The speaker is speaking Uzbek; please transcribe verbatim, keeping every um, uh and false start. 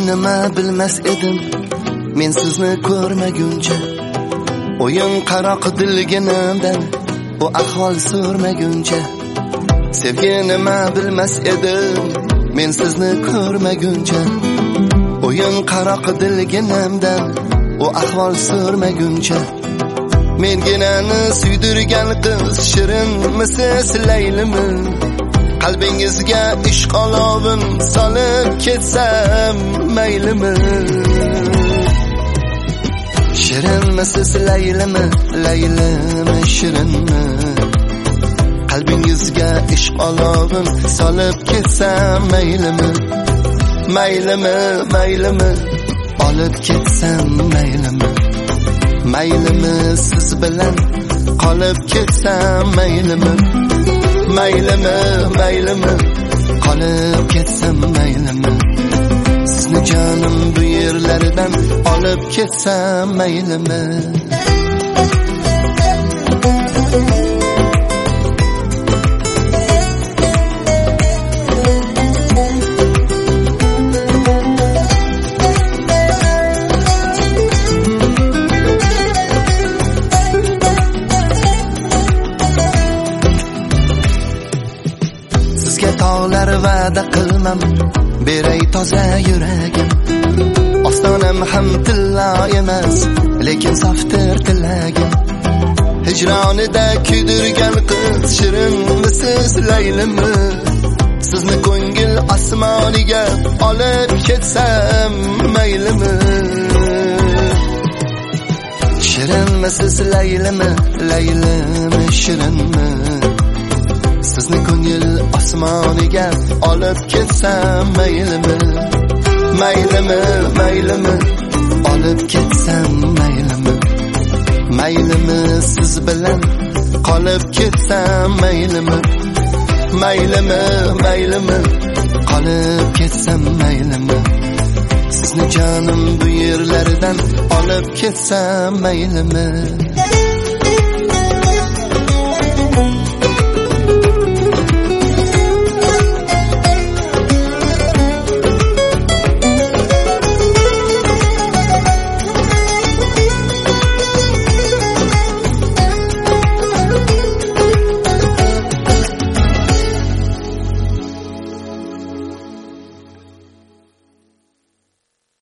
nima bilmas edim men sizni ko'rmaguncha. O'yin qaroq dilginimdan bu ahvol so'rmaguncha. Sevgi nima bilmas edim men sizni ko'rmaguncha. O'yin qaroq dilginimdan bu ahvol so'rmaguncha. Menginani suydirgan qiz shirinmisiz Laylimi? Qalbingizga ishq olovim solib ketsam maylimi? Shirinmisiz Laylimi? Laylimi shirinmi? Qalbingizga ishq olovim solib ketsam maylimi? Maylimi, maylimi? Olib ketsam maylimi? Maylimi siz bilan qolib ketsam maylimi? Maylimi, maylimi? Qolib ketsam maylimi? Sizni jonim bu yerlardan olib ketsam maylimi? Tog'lar va'da qilmam beray toza yuragim. Ostonam ham tilla emas lekin softir tilagim. Hijronida kuydirgan qiz shirinmisiz Laylimi? Sizni ko'ngil osmoniga olib ketsam maylimi? Shirinmisiz Laylimi? Laylimi shirinmi? Sizni ko'ngil osmoniga olib ketsam maylimi? Maylimi, maylimi? Olib ketsam maylimi? Maylimi siz bilan qolib ketsam maylimi? Maylimi, maylimi? Qolib ketsam maylimi? Sizni jonim bu yerlardan olib ketsam maylimi?